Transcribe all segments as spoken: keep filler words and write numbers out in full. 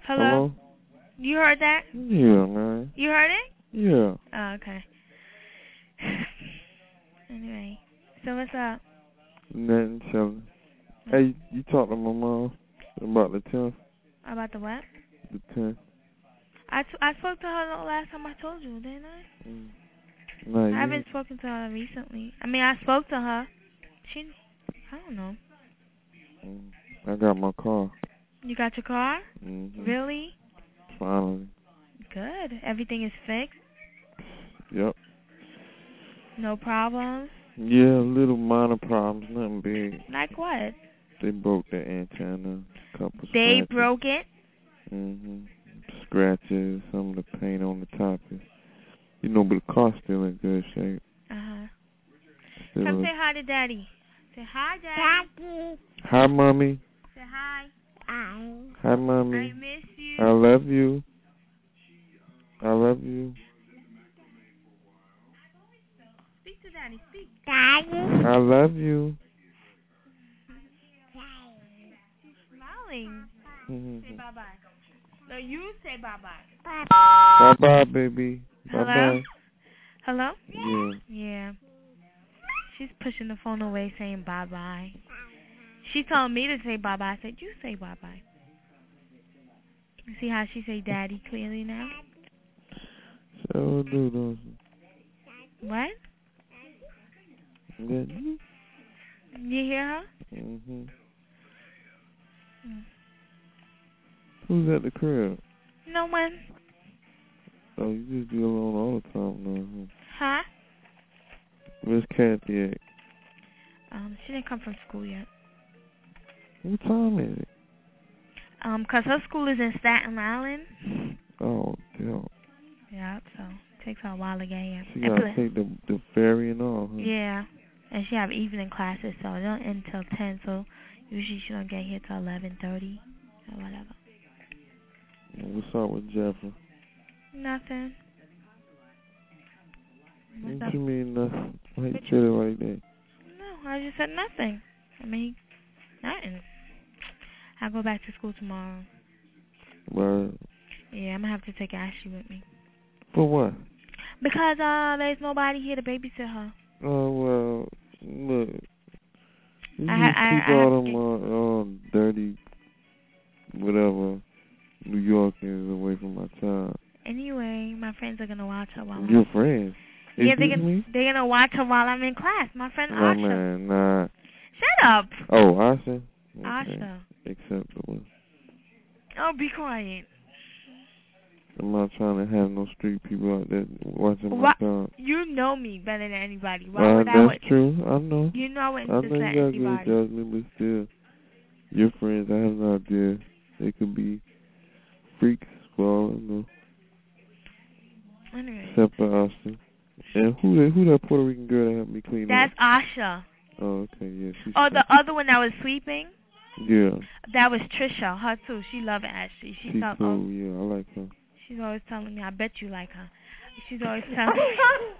Hello? Hello? You heard that? Yeah, man. You heard it? Yeah. Oh, okay. Anyway, so what's up? Nothing, chillin'. Hey, you talked to my mom about the tenth? About the what? The tenth. I, t- I spoke to her the last time I told you, didn't I? Mm. No, I you haven't spoken to her recently. I mean, I spoke to her. She, I don't know. Mm. I got my car. You got your car? Mm-hmm. Really? Finally. Good. Everything is fixed? Yep. No problems? Yeah, little minor problems, nothing big. Like what? They broke the antenna. Couple They scratches. broke it? Mm-hmm. Scratches, some of the paint on the top is, you know, but the car's still in good shape. Uh-huh. Still Come a, say hi to Daddy. Say hi, Daddy. Daddy. Hi, Mommy. Say hi. Hi. Hi, Mommy. I miss you. I love you. I love you. Speak to Daddy. Speak. Daddy. I love you. She's smiling. Mm-hmm. Say bye-bye. No, you say bye-bye. Bye-bye, baby. Hello? Bye-bye. Hello? Yeah. Yeah. She's pushing the phone away saying bye-bye. She told me to say bye-bye. I said, you say bye-bye. You see how she say daddy clearly now? So do, don't you? What? Yeah. You hear her? Mm-hmm. Mm. Who's at the crib? No one. Oh, you just be alone all the time now, Huh? huh? Where's Kathy at? Um, she didn't come from school yet. What time is it? Um, 'cause her school is in Staten Island. Oh, damn. Yeah, so it takes her a while to get here. She And gotta plus- take the the ferry and all, huh? Yeah, and she have evening classes, so they don't end till ten. So usually she don't get here till eleven thirty or whatever. What's up with Jeffrey? Nothing. What's What up? you mean nothing? Why you treat it like that? No, I just said nothing. I mean, nothing. I'll go back to school tomorrow. But Yeah, I'm gonna have to take Ashley with me. for what? Because uh, there's nobody here to babysit her. Oh well, look. You I just ha- keep I, I all have to them uh, uh, dirty, whatever, New Yorkers away from my child. Anyway, my friends are gonna watch her while Your I'm. friends? Yeah, Is they're this gonna me? they're gonna watch her while I'm in class. My friend No Asha. man, nah. Shut up. Oh, Asha. Okay. Asha. Acceptable. Oh, be quiet. I'm not trying to have no street people out there watching my What? child. You know me better than anybody. Why Uh, would I? that's Would, true. I know. you know I I wouldn't know just you let got anybody. good judgment, but still, your friends, I have no idea. They could be freaks for all I know. Anyway. Except for Austin. And who that, who that Puerto Rican girl that helped me clean That's up? Asha. Oh, okay, yeah. She's Oh, the fine. other one that was sleeping? Yeah. That was Trisha. Her too. She loved Ashley. She, She felt, cool, oh, yeah. I like her. she's always telling me, I bet you like her. She's always telling me.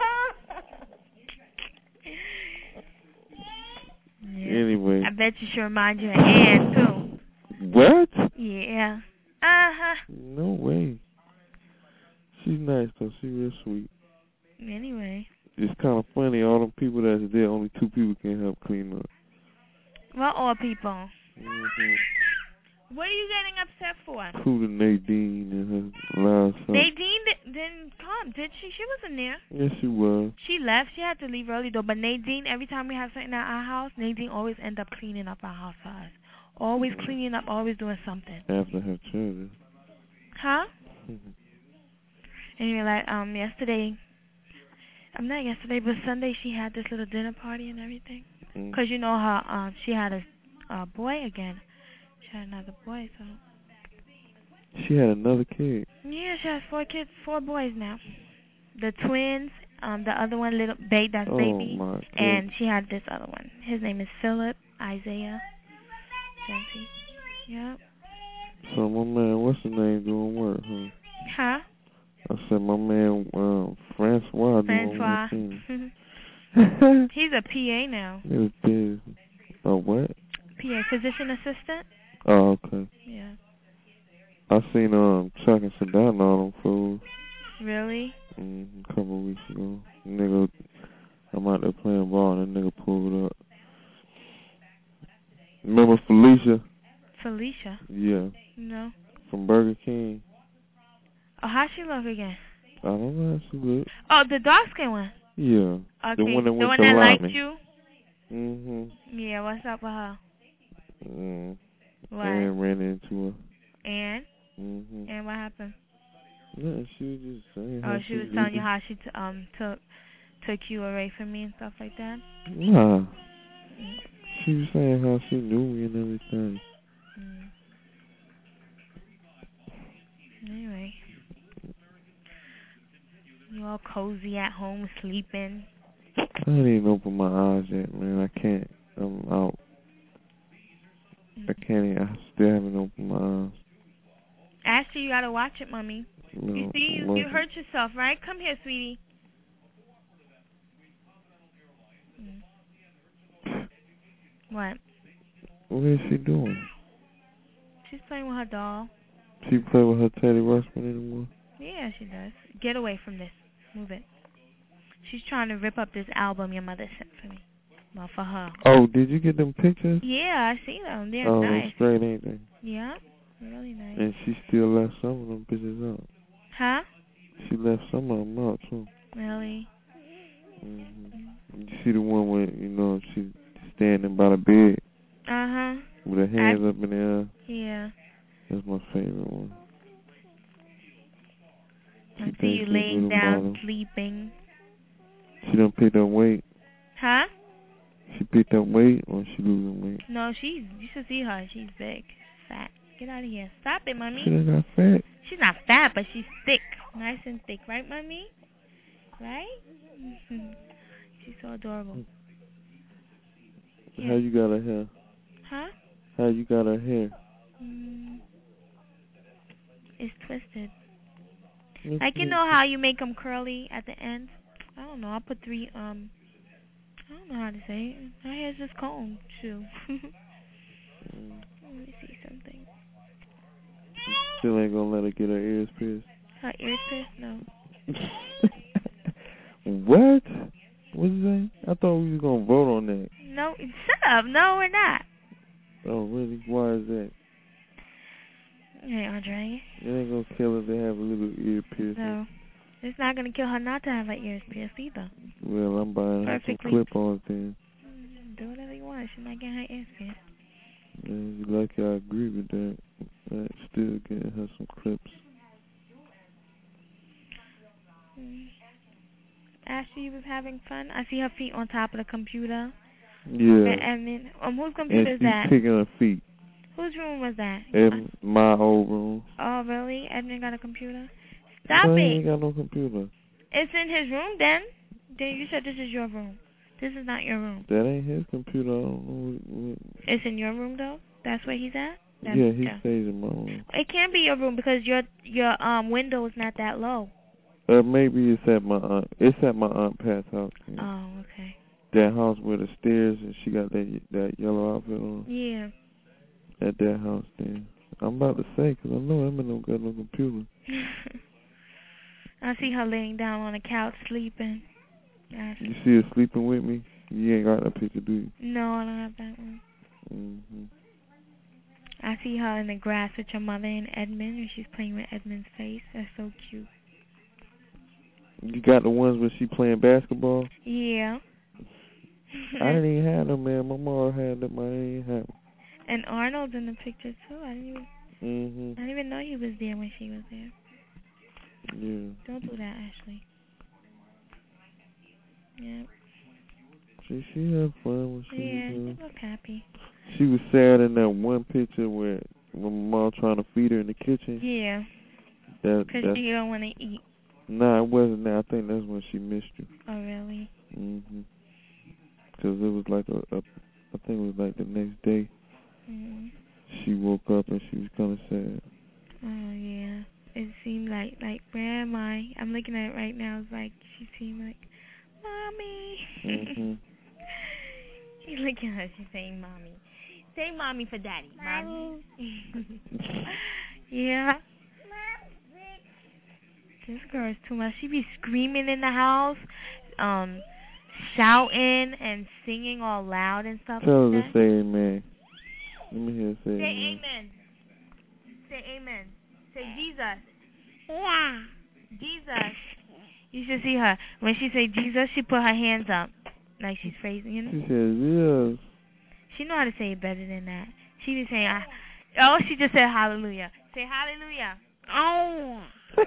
Yeah. Anyway. I bet you she remind you of Ann too. What? Yeah. Uh-huh. No way. She's nice though. She's real sweet. Anyway. It's kind of funny. All them people that's there, only two people can help clean up. What all people? Mm-hmm. What are you getting upset for? Who the Nadine and her last son. Nadine di- didn't come, did she? She wasn't there. Yes, she was. She left. She had to leave early though. But Nadine, every time we have something at our house, Nadine always end up cleaning up our house for us. Always Mm-hmm. cleaning up, always doing something. After her children. Huh? Mm-hmm. Anyway, like um yesterday, I'm not yesterday, but Sunday she had this little dinner party and everything. Mm-hmm. Cause you know her, um, she had a, a boy again. She had another boy, so. She had another kid. Yeah, she has four kids, four boys now. The twins, um, the other one, little babe, that's Oh, baby, my and she had this other one. His name is Philip Isaiah Jency. Yep. So my man, what's his name, doing work, huh? Huh? I said my man, um, Francois, Francois. doing work. He's a P A now. It was busy. Oh, what? P A, physician assistant. Oh, okay. Yeah. I seen um Chuck and Sadat and all them fools. Really? Mm, a couple of weeks ago. Nigga, I'm out there playing ball and that nigga pulled up. Remember Felicia? Felicia? Yeah. No. From Burger King. Oh, how she look again? I don't know how she look. Oh, the dark skin one? Yeah. Okay. The one that the went one to that Lyman. liked you? Mm-hmm. Yeah, what's up with her? Mm. What? And ran into her. And? Mm-hmm. And what happened? No, she was just saying Oh, how she she was telling you knew. how she t- um took took you away from me and stuff like that? Nah. Mm. She was saying how she knew me and everything. Mm. Anyway. You all cozy at home sleeping. I ain't even opened my eyes yet, man. I can't. I'm out. I can't even. I still haven't opened my eyes. Ashley, you gotta watch it, mommy. No, You see, you, you hurt yourself, right? Come here, sweetie. Mm. What? What is she doing? She's playing with her doll. She play with her Teddy Ruxpin anymore? Yeah, she does. Get away from this. Move it. She's trying to rip up this album your mother sent for me. Well, for her. Oh, did you get them pictures? Yeah, I see them. They're oh, nice. Oh, straight, ain't they? Yeah, really nice. And she still left some of them bitches out. Huh? She left some of them out, too. Really? Mm-hmm. You see the one where, you know, she's standing by the bed? Uh-huh. With her hands I, up in the air? Yeah. That's my favorite one. I see you laying down, model. sleeping. She done picked up weight. Huh? She picked up weight or she losing weight? No, she's, you should see her. She's big. Fat. Get out of here. Stop it, mommy. She not fat. She's not fat, but she's thick. Nice and thick. Right, mommy? Right? She's so adorable. How yeah. you got her hair? Huh? How you got her hair? Mm, it's twisted. It's like, you know how you make them curly at the end? I don't know. I'll put three, um, I don't know how to say it. Her hair's just combed, too. mm. Let me see something. Still ain't gonna let her get her ears pierced? Her ears pierced? No. What? What'd you say? I thought we was gonna vote on that. No, shut up. No, we're not. Oh, really? Why is that? Hey, Andre. It ain't gonna kill her to have a little ear piercing. No. It's not gonna kill her not to have her ears pierced either. Well, I'm buying her some clip-ons then. Mm, do whatever you want. She's not getting her ears pierced. Yeah, you lucky I agree with that. But still getting her some clips. Mm. Ashley was having fun. I see her feet on top of the computer. Yeah. And then, um, whose computer is that? And she's picking her feet. Whose room was that? Edmund, my old room. Oh, really? Edmund got a computer? Stop no, it. he ain't got no computer. It's in his room, then. Then you said this is your room. This is not your room. That ain't his computer. I don't know what, what. It's in your room, though? That's where he's at? That's, yeah, he yeah. stays in my room. It can't be your room because your your um window is not that low. Uh, maybe it's at my aunt. It's at my aunt Pat's house. Yeah. Oh, okay. That house with the stairs and she got that that yellow outfit on. Yeah. At that house, then. I'm about to say, because I know Emma don't got no computer. I see her laying down on the couch sleeping. Gosh. You see her sleeping with me? You ain't got that picture, do you? No, I don't have that one. Mm-hmm. I see her in the grass with your mother and Edmund, and she's playing with Edmund's face. That's so cute. You got the ones where she playing basketball? Yeah. I didn't even have them, man. My mom had them. I didn't even have them. And Arnold's in the picture, too. I didn't even, mm-hmm. I didn't even know he was there when she was there. Yeah. Don't do that, Ashley. Yeah. She, she had fun when she yeah, was Yeah, she looked happy. She was sad in that one picture where when mom trying to feed her in the kitchen. Yeah. That Because she don't want to eat. Nah, it wasn't that. I think that's when she missed you. Oh, really? Mm-hmm. Because it was like a, a, I think it was like the next day. Mm-hmm. She woke up and she was kind of sad. Oh, yeah. It seemed like, like, where am I? I'm looking at it right now. It's like, she seemed like, Mommy. Mm-hmm. You look at her. She's saying, Mommy. Say Mommy for Daddy. Mommy. Yeah. This girl is too much. She be screaming in the house, um, shouting and singing all loud and stuff Tell like her that. to say amen. Let me hear her say, say amen. amen. Say amen. Say Jesus. Yeah. Jesus. You should see her. When she say Jesus, she put her hands up. Like she's phrasing it. She says, yes. She know how to say it better than that. She be saying, uh, oh, she just said hallelujah. Say hallelujah. Oh.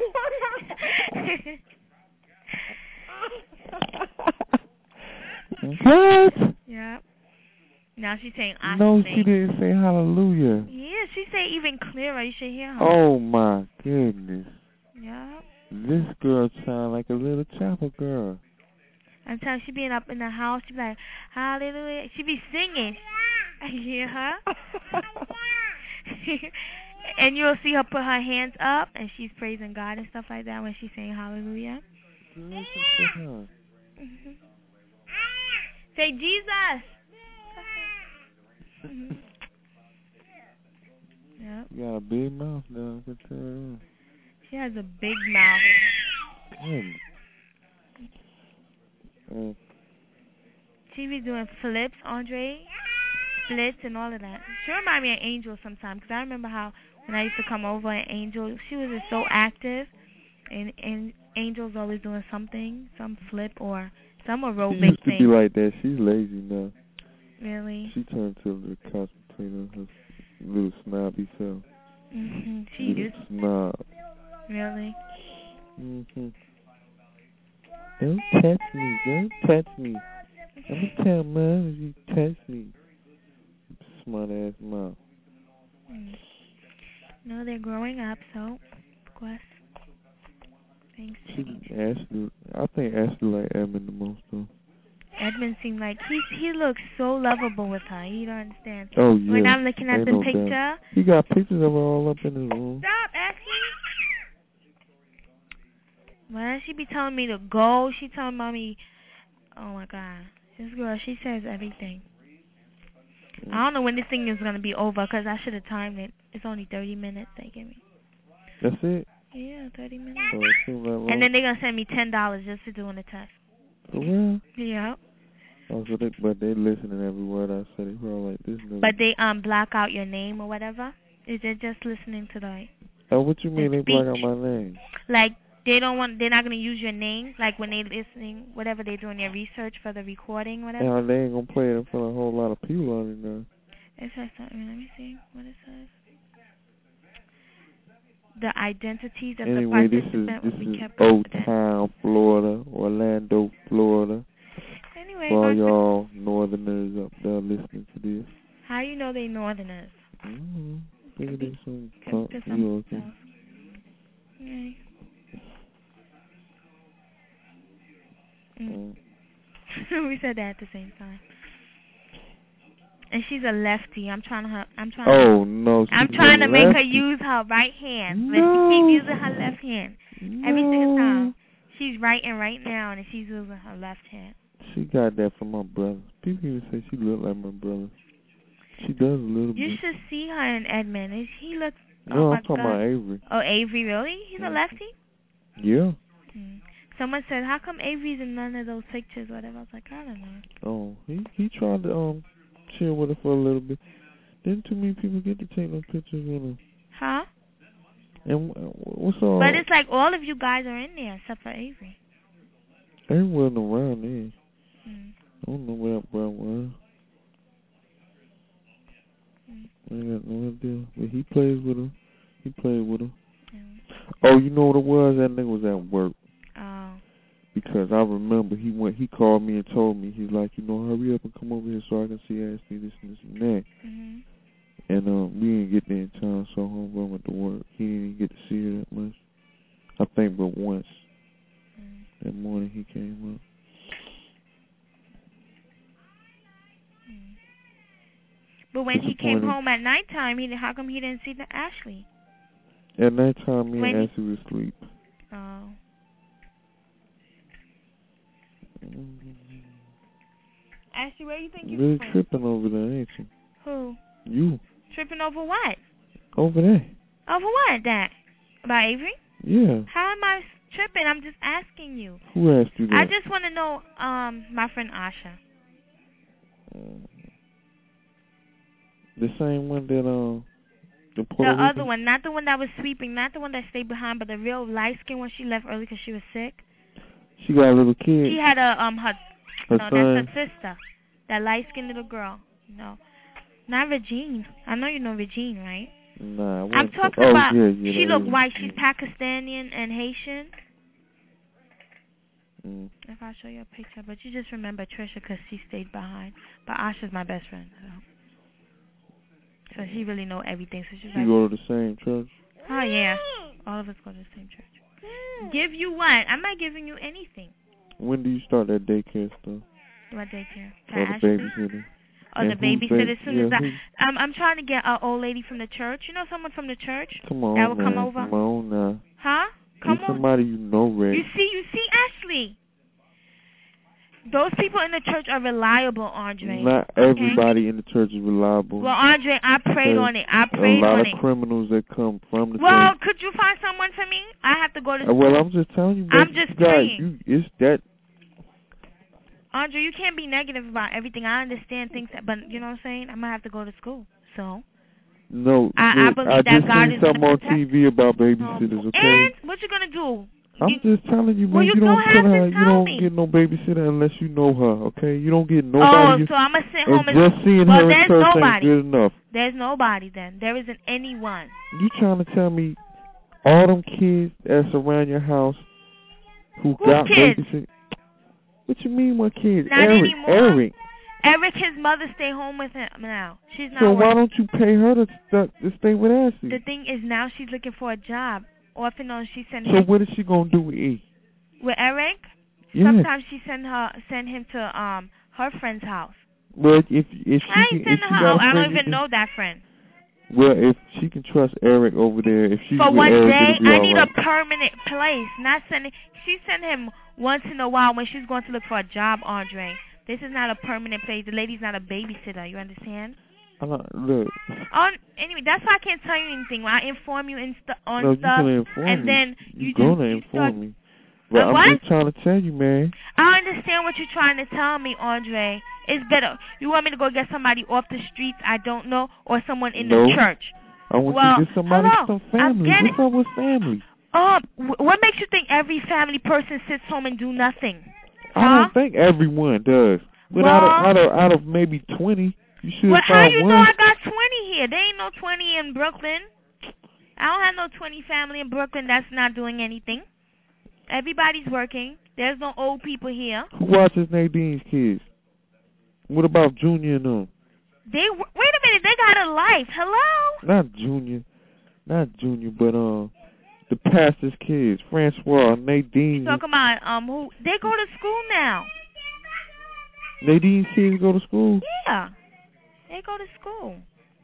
What? Yeah. Now she's saying I No, think. she didn't say hallelujah. Yeah, she say even clearer. You should hear her. Oh, my goodness. Yeah. This girl sound like a little chapel girl. Until she being up in the house, she be like, hallelujah. She be singing. You hear her? And you'll see her put her hands up, and she's praising God and stuff like that when she's saying hallelujah. Listen to her. Mm-hmm. Say Jesus. Mm-hmm. Yep. You got a big mouth now, I can tell you. She has a big mouth. Good. Uh, She be doing flips, Andre. Splits and all of that. She remind me of Angel sometimes, because I remember how when I used to come over and Angel, she was just so active, and, and Angel's always doing something, some flip or some aerobic thing. She used to be like that. She's lazy now. Really? She turned to the cross between her little snobby self. Mm-hmm. She little used snob. Really? Mm-hmm. Don't touch me. Don't touch me. I'm going to tell Mom if you touch me. Smart ass mouth. Mm. No, they're growing up, so of course things change. Ashley, I think Ashley like Edmund the most though. Edmund seemed like he he looks so lovable with her. You don't understand. Oh yeah. When I'm looking at Ain't the no picture, doubt. He got pictures of her all up in his room. Stop, Ashley. When she be telling me to go, she telling mommy, oh my God, this girl, she says everything. I don't know when this thing is going to be over because I should have timed it. It's only thirty minutes they give me. That's it? Yeah, thirty minutes. Oh, it seems like long. And then they're going to send me ten dollars just for doing the test. For real? Yeah. Oh, so they, but they listening every word I say. They probably like this. Nigga. But they um block out your name or whatever? Is it just listening to the Oh, what you mean the they block out my name? Like, they don't want, they're not going to use your name, like when they listening, whatever they're doing their research for the recording, whatever. Yeah, they ain't gonna play it in front of a whole lot of people on it now. It says something. Let me see what it says. The identities of anyway, the this is participant this will be is kept Old confidential. Town, Florida, Orlando, Florida. Anyway, for all y'all northerners up there listening to this. How you know they northerners? Mm-hmm. Maybe there's some Could punk be New Yorkers. Okay. Mm. Mm. We said that at the same time. And she's a lefty. I'm trying to. Her, I'm trying. Oh to, no! I'm she's trying to lefty. make her use her right hand, no. but she keeps using her left hand no. every single time. She's writing right now, and she's using her left hand. She got that from my brother. People even say she look like my brother. She does a little you bit. You should see her in Edmund. Is he looks? No, oh I'm my talking God. about Avery. Oh, Avery, really? He's mm-hmm. a lefty? Yeah. Hmm. Someone said, how come Avery's in none of those pictures, whatever? I was like, I don't know. Oh, he he tried to um chill with her for a little bit. Didn't too many people get to take no pictures with him. Huh? And what's all? But it's like all of you guys are in there except for Avery. Avery wasn't around then. Hmm. I don't know where that brother was. Hmm. I got no idea. But he plays with him. He played with him. Hmm. Oh, you know what it was? That nigga was at work. Oh. Because I remember he went. He called me and told me, he's like, you know, hurry up and come over here so I can see Ashley, this and this and that. Mm-hmm. And um, we didn't get there in time, so homeboy went to work. He didn't even get to see her that much. I think but once. Mm. That morning he came up. Mm. But when he came home at nighttime, he how come he didn't see the Ashley? At nighttime, me when and Ashley was asleep. Oh. Mm-hmm. Ashley, where you think you really from? tripping over there, ain't you? Who? You. Tripping over what? Over there. Over what? That? About Avery? Yeah. How am I tripping? I'm just asking you. Who asked you that? I just want to know, um, my friend Asha. Uh, the same one that, um, the The Puerto other Rican? one, not the one that was sweeping, not the one that stayed behind, but the real light-skinned one. She left early because she was sick. She got a little kid. She had a, um, her, her no, son. that's her sister. That light-skinned little girl. No. Not Regine. I know you know Regine, right? Nah, I'm talking oh, about, yeah, yeah, she look is. white. She's Pakistani and Haitian. Mm. If I show you a picture, but you just remember Trisha because she stayed behind. But Asha's my best friend, so, so she really know everything. So she's you like, go to the same church? Oh yeah, all of us go to the same church. Give you what? I'm not giving you anything. When do you start that daycare stuff? What daycare? Or the babysitter? Or the babysitter. As soon yeah, as I, um, I'm trying to get an old lady from the church. You know, someone from the church. Come on, that will man. come over. Come on now. Huh? Come You're on. somebody you know, Ray. You see, you see, Ashley. Those people in the church are reliable, Andre. Not okay? everybody in the church is reliable. Well, Andre, I prayed on it. I prayed on it. A lot of criminals that come from the well, church. Well, could you find someone for me? I have to go to uh, school. Well, I'm just telling you. I'm just you guys, praying. You, it's that. Andre, you can't be negative about everything. I understand things, that, but you know what I'm saying? I'm going to have to go to school. So. No, I, look, I believe I that just God seen is something on protect. T V about babysitters, okay? And what you going to do? I'm you, just telling you, man. well, you, you don't, don't have put her. to You don't me. get no babysitter unless you know her, okay? You don't get nobody. Oh, so I'm gonna sit home and and just seeing well, her in person nobody. ain't good enough. There's nobody then. There isn't anyone. You trying to tell me all them kids that's around your house who Who's got kids? babysitters? What you mean, what kids? Not Eric. anymore. Eric. Eric, his mother stay home with him now. She's not. So working. why don't you pay her to, to, to stay with Ashley? The thing is, now she's looking for a job. Off and on, she sent so him. what is she gonna do with E? With Eric? Yeah. Sometimes she send her send him to um her friend's house. Well, if if she I can, ain't if sending she her. got Oh, a I friend, don't even know that friend. Well, if she can trust Eric over there, if she's for with one Eric, day, it'll be I all need right. a permanent place. Not sending. She sent him once in a while when she's going to look for a job, Andre. This is not a permanent place. The lady's not a babysitter. You understand? I'm not, look. On anyway, that's why I can't tell you anything. When I inform you in stu- on no, stuff, you inform and me. then you, you gonna just you inform start, me. But uh, I'm what? just trying to tell you, man. I understand what you're trying to tell me, Andre. It's better. You want me to go get somebody off the streets I don't know, or someone in no. the church? I want well, you to get somebody, hello, some family. I'm What's up with family? Oh, what makes you think every family person sits home and do nothing? Huh? I don't think everyone does. But well, out of out of out of maybe twenty, you should well, find how you one. know I got twenty here? There ain't no twenty in Brooklyn. I don't have no twenty family in Brooklyn that's not doing anything. Everybody's working. There's no old people here. Who watches Nadine's kids? What about Junior and them? They wait a minute. They got a life. Hello. Not Junior, not Junior, but um, the pastor's kids, Francois, Nadine. You talking about um who? They go to school now. Nadine's kids go to school? Yeah, they go to school.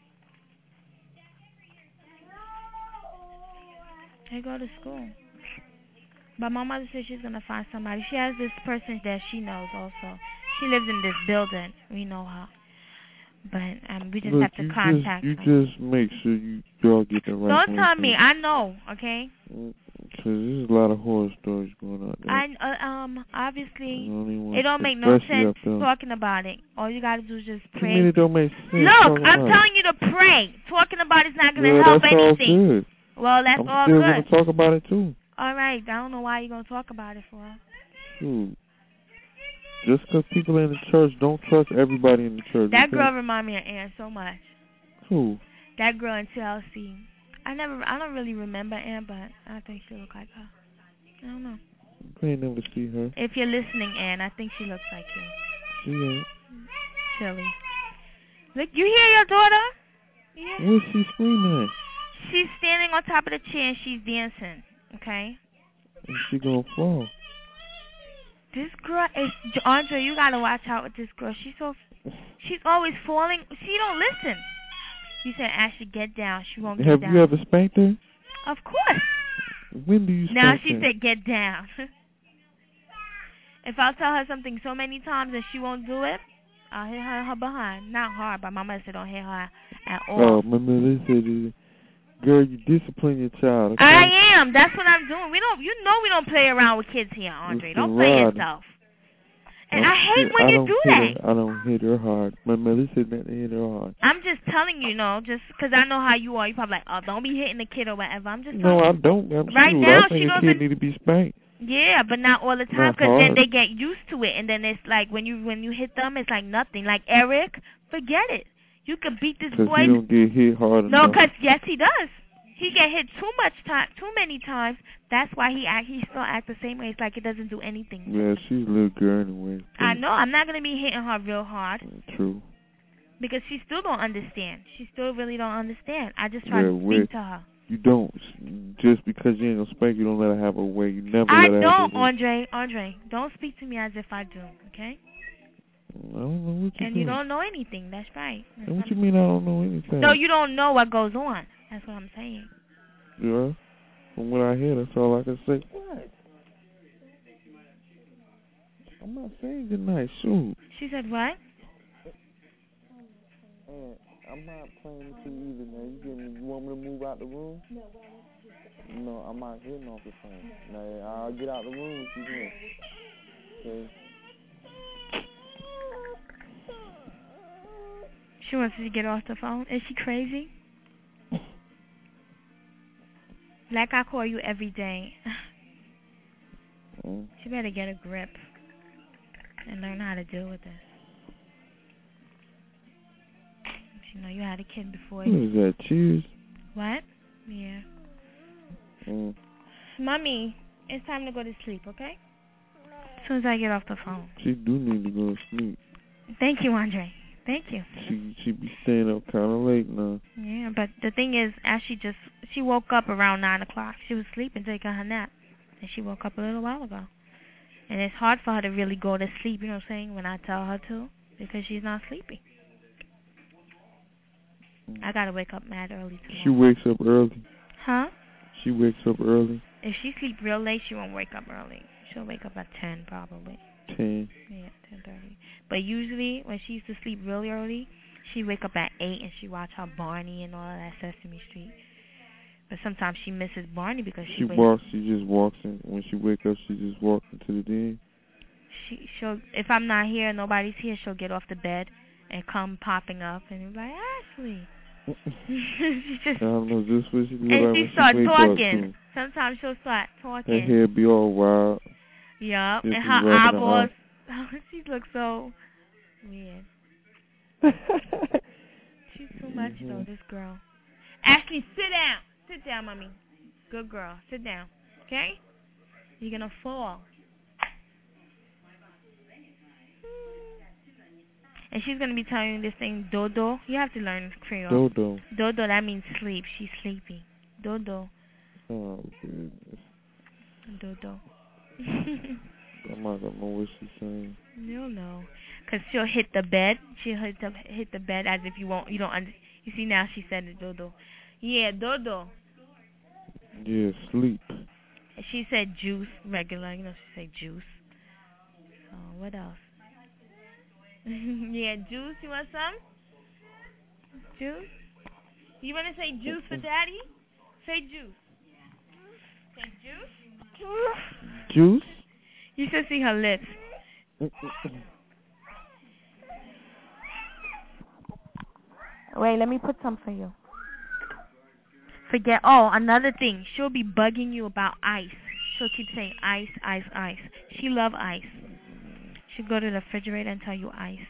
They go to school. But my mother said she's gonna find somebody. She has this person that she knows also. She lives in this building. We know her. But um, we just Look, have to you contact just, her. You just make sure you y'all get the right. Don't tell me. I know. Okay. Because there's a lot of horror stories going on there. I uh, um obviously don't it don't make no sense talking about it. All you gotta do is just pray. I mean, it don't make sense. Look, I'm telling you to pray. Talking about it's not gonna well, help that's anything. All good. Well, that's I'm all still good. gonna talk about it too. All right. I don't know why you're gonna talk about it for. Shoot. Just because people in the church, don't trust everybody in the church. That okay? girl remind me of Ann so much. Who? That girl in T L C. I never, I don't really remember Ann, but I think she look like her. I don't know. I ain't never see her. If you're listening, Ann, I think she looks like you. She ain't. Silly. Look, you hear your daughter? Yeah. What's she screaming at? She's standing on top of the chair and she's dancing. Okay. And she gonna fall. This girl is Andre. You gotta watch out with this girl. She's so, she's always falling. She don't listen. You said Ashley, get down. She won't Have get down. you ever spanked her? Of course. When do you spank Now she her? said, get down. If I'll tell her something so many times and she won't do it, I'll hit her in her behind. Not hard, but my mother said don't hit her at all. Oh, my mother said it. Girl, you discipline your child. Okay? I am. That's what I'm doing. We don't. You know we don't play around with kids here, Andre. Don't play yourself. And I hate when I you don't do hit that. Her. I don't hit her hard. My mother said not to hit her hard. I'm just telling you, no, just because I know how you are. You probably like, oh, don't be hitting the kid or whatever. I'm just no, telling I don't. I'm right sure. now, I think she a don't kid even, need to be spanked. Yeah, but not all the time, because then they get used to it, and then it's like when you when you hit them, it's like nothing. Like Eric, forget it. You could beat this boy. Because he don't get hit hard enough. No, because yes, he does. He get hit too much time, too many times. That's why he act. He still act the same way. It's like it doesn't do anything. Yeah, she's a little girl anyway. I know. I'm not gonna be hitting her real hard. True. Because she still don't understand. She still really don't understand. I just try yeah, to speak wait. to her. You don't. Just because you ain't gonna spank, you don't let her have her way. You never I let her don't, have her way. Andre. Andre, don't speak to me as if I do, okay? I don't know what you And doing. you don't know anything. That's right. That's and what you mean I don't know anything? No, you don't know what goes on. That's what I'm saying. Yeah. From what I hear, that's all I can say. What? I'm not saying good night. Shoot. She said what? And I'm not playing with you either now. You, get me, you want me to move out the room? No, no, I'm not hitting off the phone. No, I'll get out the room if you want. Okay. She wants to get off the phone. Is she crazy? Like I call you every day. Mm. She better get a grip and learn how to deal with this. You know, you had a kid before. What is that? Cheers? What? Yeah. Mm. Mommy, it's time to go to sleep, okay? As soon as I get off the phone. She do need to go to sleep. Thank you, Andre. Thank you. She she be staying up kind of late now. Yeah, but the thing is, as she just, she woke up around nine o'clock. She was sleeping, taking her nap. And she woke up a little while ago. And it's hard for her to really go to sleep, you know what I'm saying, when I tell her to, because she's not sleeping. Mm. I gotta wake up mad early tomorrow. She wakes up early. Huh? She wakes up early. If she sleeps real late, she won't wake up early. She'll wake up at ten probably. ten? Yeah, ten thirty. But usually, when she used to sleep really early, she'd wake up at eight and she'd watch her Barney and all of that Sesame Street. But sometimes she misses Barney because she, she walks. She just walks in. When she wakes up, she just walks into the den. She, she'll. If I'm not here, nobody's here, she'll get off the bed and come popping up and be like, Ashley. she just. I don't know, just what she look and like she when start she talking. Sometimes she'll start talking. Her hair be all wild. Yup, and her eyeballs. She looks so weird. She's too much mm-hmm. though, this girl. Ashley, sit down. Sit down, mommy. Good girl. Sit down. Okay? You're gonna fall. And she's gonna be telling you this thing, dodo. You have to learn Creole. Dodo. Dodo, that means sleep. She's sleepy. Dodo. Oh, goodness. Dodo. I'm not gonna know what she's saying. You'll know. Because she'll hit the bed. She'll hit the, hit the bed as if you won't, you don't under, you see now she said it, dodo. Yeah, dodo. Yeah, sleep. She said juice, regular, you know, she said juice. So, what else? Yeah, juice, you want some? Juice? You want to say juice for daddy? Say juice. Say juice? Juice? You should see her lips. Wait, let me put some for you. Forget. Oh, another thing. She'll be bugging you about ice. She'll keep saying ice, ice, ice. She love ice. She'll go to the refrigerator and tell you ice.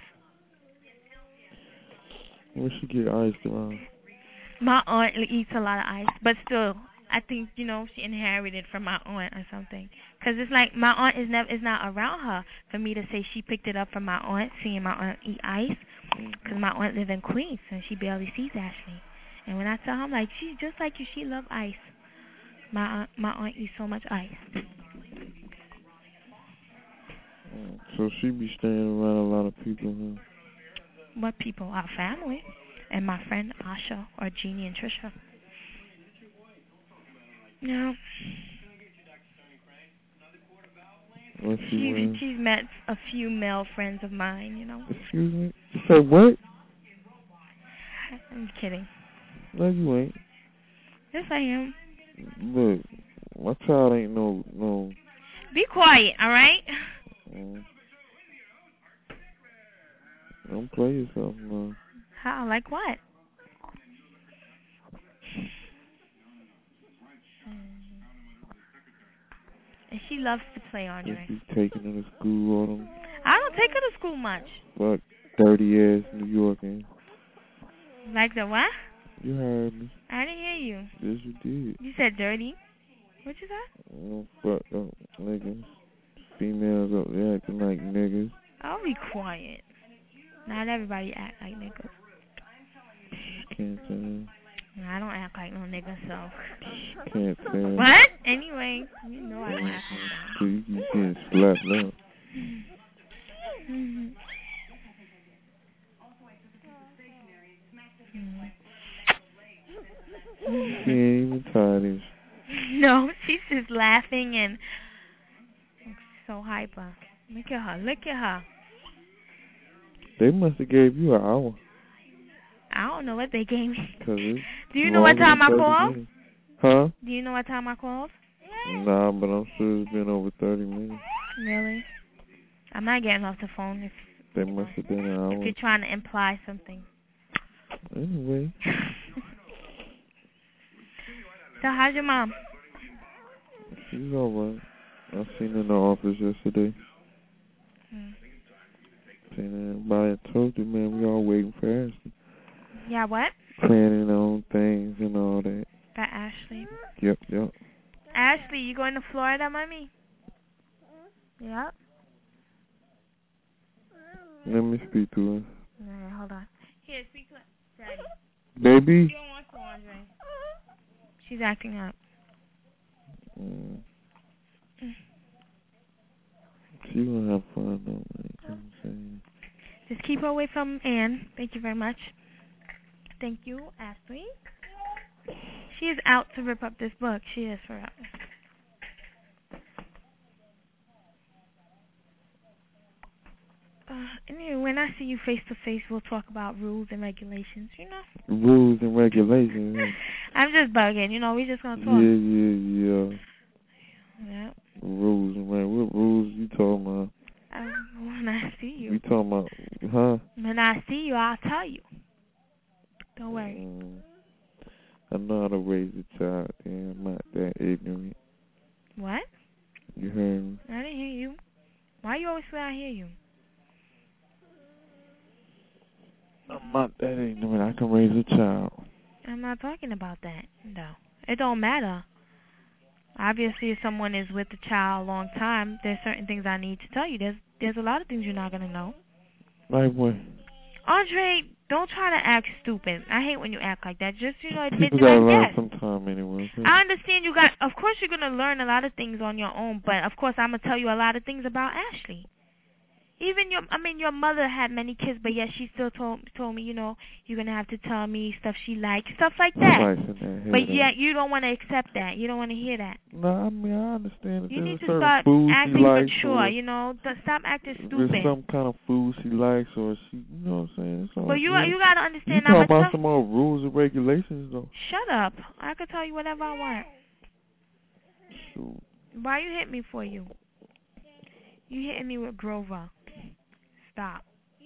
Where she get ice from? My aunt eats a lot of ice, but still, I think, you know, she inherited from my aunt or something. Because it's like my aunt is never is not around her for me to say she picked it up from my aunt, seeing my aunt eat ice. Because my aunt lives in Queens, and she barely sees Ashley. And when I tell her, I'm like, she's just like you. She loves ice. My aunt, my aunt eats so much ice. So she be staying around a lot of people, huh? What people? Our family. And my friend Asha, or Jeannie and Trisha. No. What she she's, wearing? she's met a few male friends of mine, you know. Excuse me? You said what? I'm kidding. No, you ain't. Just like him. Look, my child ain't no no. Be quiet, all right? Mm, don't play yourself, no. How? Like what? And she loves to play, Andre. She's taking her to school all them. I don't take her to school much. Fuck, dirty ass New York, and Like the what? you heard me. I didn't hear you. Yes, you did. You said dirty. What you said? Oh, fuck up niggas. Females up there acting like niggas. I'll be quiet. Not everybody act like niggas. Can't tell. I don't act like no nigga, so. Can't tell. What? Anyway, you know I don't act like that. So you keep getting slapped up. Mm-hmm. She ain't even tired of. No, she's just laughing and so hyper. Look at her. Look at her. They must have gave you an hour. I don't know what they gave me. Cause it's Do you know what time I called? Minutes. Huh? Do you know what time I called? Nah, but I'm sure it's been over thirty minutes. Really? I'm not getting off the phone if They must have been an hour. if you're trying to imply something. Anyway. So how's your mom? She's alright. I seen her in the office yesterday. Hmm. Seen everybody. I told you, man, we all waiting for Ashley. Yeah, what? Planning on things and all that. That Ashley. Yep, yep. Ashley, you going to Florida, mommy? Yep. Let me speak to her. Alright, hold on. Here, speak to Daddy. Baby? You don't want to, Andre. She's acting up. Mm. She gonna have fun though, man. You know what I'm saying? Just keep her away from Ann. Thank you very much. Thank you, Ashley. She is out to rip up this book. She is for real. Uh, anyway, when I see you face to face, we'll talk about rules and regulations, you know? Rules and regulations. Yeah. I'm just bugging, you know, we just gonna talk. Yeah, yeah, yeah. Yeah. Rules, man. What rules you talking about? Um, when I see you. You talking about, huh? When I see you, I'll tell you. Don't worry. Mm. I know how to raise a child, and I'm not that ignorant. What? You heard me? I didn't hear you. Why you always say I hear you? I'm not that ignorant. I can raise a child. I'm not talking about that, no. It don't matter. Obviously, if someone is with the child a long time, there's certain things I need to tell you. There's there's a lot of things you're not going to know. Like what? Andre, don't try to act stupid. I hate when you act like that. Just, you know, admit People to gotta like, learn yes. sometime anyway. Okay? I understand you got, of course you're going to learn a lot of things on your own, but of course I'm going to tell you a lot of things about Ashley. Even your, I mean, your mother had many kids, but yet she still told told me, you know, you're gonna have to tell me stuff she likes, stuff like that. that But yet you don't want to accept that. You don't want to hear that. No, I mean I understand. If You need there's to certain start food acting she likes mature. or You know, Th- stop acting if stupid. there's some kind of food she likes, or she, you know what I'm saying. It's all But you good. you gotta You understand. talking I'm about t- some more rules and regulations though? Shut up. I could tell you whatever I want. Shoot. Why you hit me for you? You hitting me with Grover. Stop.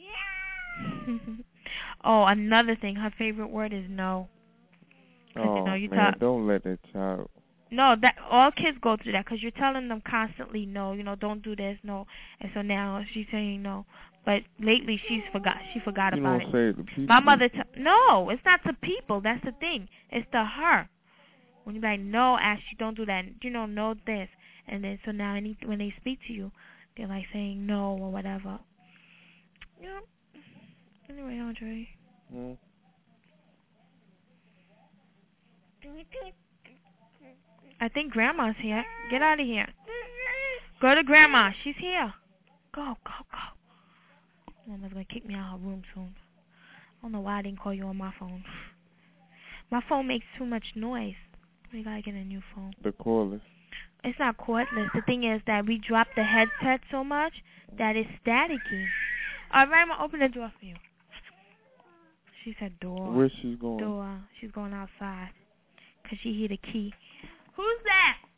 Oh, another thing. Her favorite word is no. Oh, you know, you man, talk- don't let that child. No, that all kids go through that because you're telling them constantly no, you know, don't do this, no. And so now she's saying no. But lately she's forgot. She forgot You about don't it. say it to people. My mother, t- no, it's not to people. That's the thing. It's to her. When you're like, no, Ashley, don't do that. You know, no this. And then so now any, when they speak to you, they're like saying no or whatever. You know. Anyway, Andre. Hmm. I think Grandma's here. Get out of here. Go to Grandma. She's here. Go, go, go. Mama's going to kick me out of her room soon. I don't know why I didn't call you on my phone. My phone makes too much noise. We got to get a new phone. The cordless. It's not cordless. The thing is that we dropped the headset so much that it's staticky. All right, I'm going to open the door for you. She said door. Where's she going? Door. She's going outside. 'cause she hear the key. Who's that?